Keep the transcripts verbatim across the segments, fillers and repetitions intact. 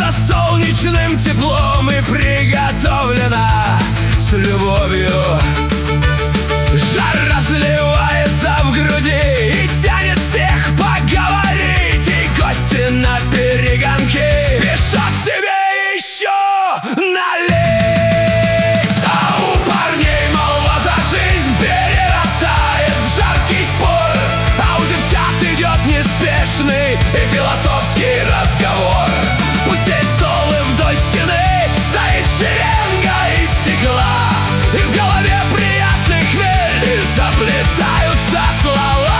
За солнечным теплом и приготовлена с любовью. Жар разливается в груди и тянет всех поговорить, и гости на перегонки спешат себе еще налить. А у парней молва за жизнь перерастает в жаркий спор, а у девчат идет неспешный и философский разговор. Пустеть стол и вдоль стены стоит шеренга из стекла, и в голове приятный хмель, и заплетаются слова.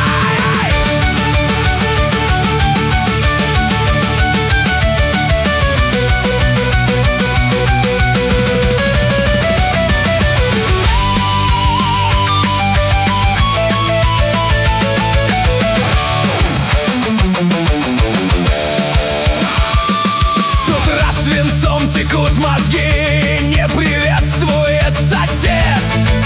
С утра свинцом текут мозги, не приветствует сосед.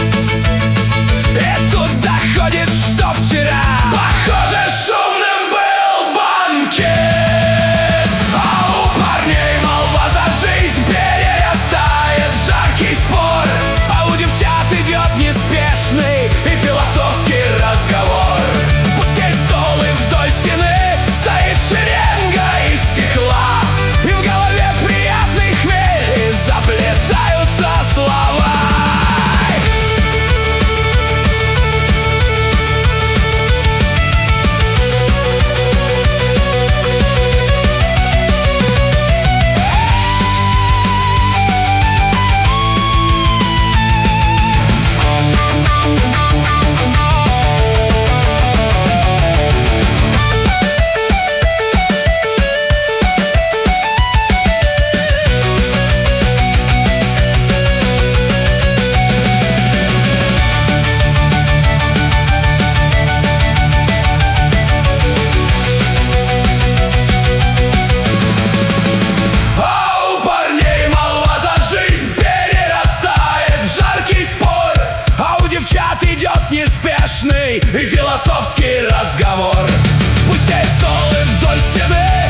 И тут доходит, что вчера, похоже, шумным был банкет. А у парней молва за жизнь перерастает в жаркий спор, а у девчат идет неспешный и философский разговор. Пустеть стол и вдоль стены стоит шеренга из стекла, и в голове приятный хмель, и заплетаются слова. Идет неспешный и философский разговор. Пустей стол и вдоль стены